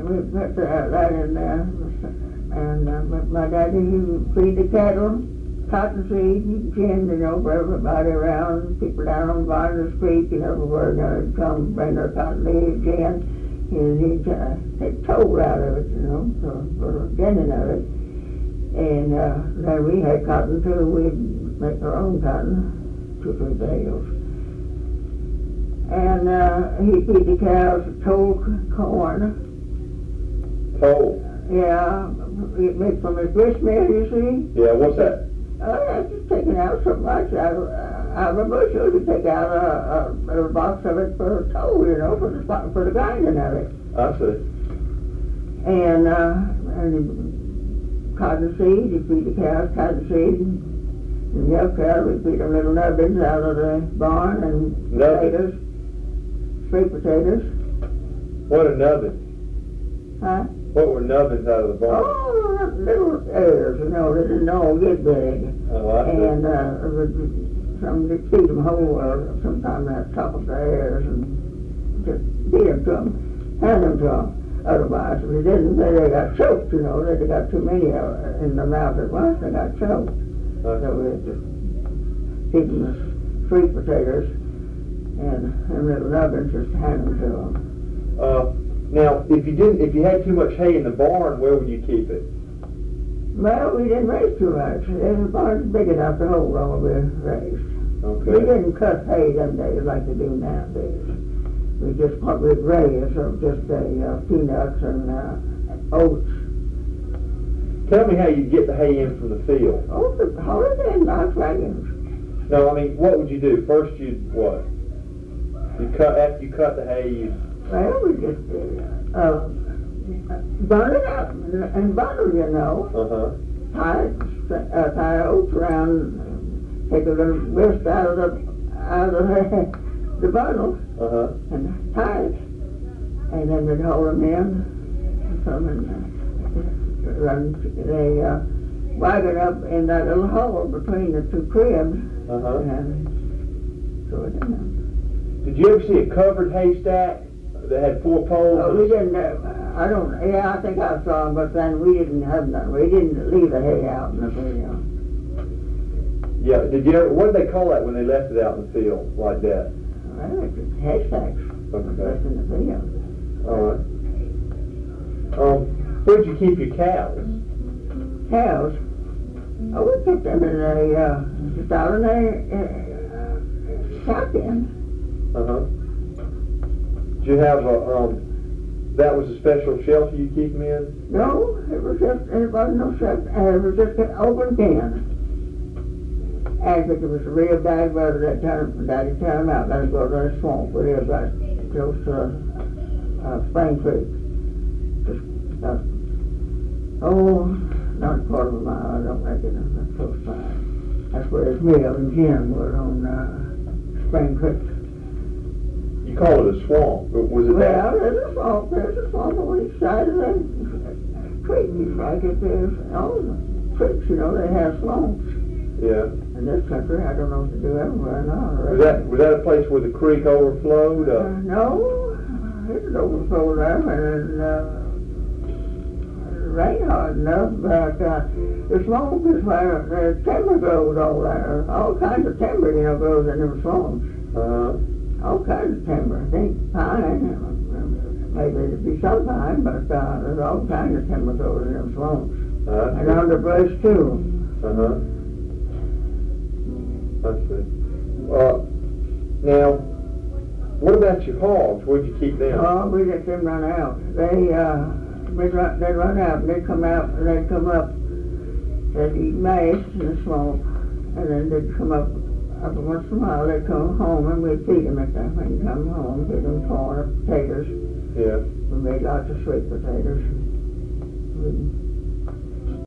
we put that in there. And my daddy, he would feed the cattle, cotton seed, gin, for everybody around, people down on Varner's Creek and everywhere, they'd come bring their cotton seed, gin, and he'd take toll out of it, for ginning of it. And then we had cotton too. We'd make our own cotton, 2 or 3 bales. And he'd feed the cows toll corn. Toll? Yeah, he'd make from his grist mill, you see. Yeah, what's that? That's just taking out so much out of a bushel to take out a little box of it for toll, for the grinding of it. I see. And cotton seed, you feed the cows cotton seed, and milk cows, we feed them little nubbins out of the barn, and potatoes, sweet potatoes. What are nubbins? Huh? What were nubbins out of the barn? Oh, little airs, they didn't all get big. Oh, I see. And some just feed them whole, or sometimes at the top of the airs, and just feed them to them, hand them to them. Otherwise, if they didn't, they got choked, they got too many in their mouth at once, they got choked. So we just feed them the sweet potatoes and little nubbins, just hand them to them. Now, if you had too much hay in the barn, where would you keep it? Well, we didn't raise too much. The barn's big enough to hold all we raised. Okay. We didn't cut hay them days like they do nowadays. We just what we'd raise, so just peanuts and oats. Tell me how you get the hay in from the field. Oh, haul it in, not wagons. No, I mean, what would you do? First, you'd what? After you cut the hay, Well, we just burn it up and butter, Tie oats around, take a little grist out of the bundle, and tie it, and then we'd hold them in, they wagon up in that little hole between the 2 cribs, and throw it in. Did you ever see a covered haystack that had 4 poles? Oh, we didn't, I think I saw them, but then we didn't have none. We didn't leave the hay out in the field. Yeah, what did they call that when they left it out in the field like that? Well, it's just haystacks. Okay. That's in the field. All right. Where'd you keep your cows? Cows? Oh, we kept them in just out in the cow pen. Did you have that was a special shelter you keep them in? No, it wasn't no shelter. It was just an open pen. Actually, it was a real bad weather that time. Daddy turned them out. Let us go to the swamp. We lived right close to Spring Creek. Just not a quarter of a mile. I don't reckon that's close by. That's where his mill and gym were on Spring Creek. You call it a swamp, but was it that? Well, there's a swamp on each side of the creek. It's like it is all the creeks, they have swamps. Yeah. In this country, I don't know if they do everywhere or not. Was that a place where the creek overflowed? No, it was overflowed there, and it rained hard enough, but the swamp is where the timber grows all there. All kinds of timber, grows in them swamps. All kinds of timber. I think pine, maybe it'd be some pine, but there's all kinds of timber grows in them swamps. And underbrush too. I see. Now, what about your hogs? Where'd you keep them? Oh, we let them run out. They'd run out, and they'd come out, and they'd come up, they'd eat mace in the swamp, and then they'd come up once in a while, they'd come home, and we'd feed them at that when they come home, feed them corn or potatoes. Yeah. We made lots of sweet potatoes. We'd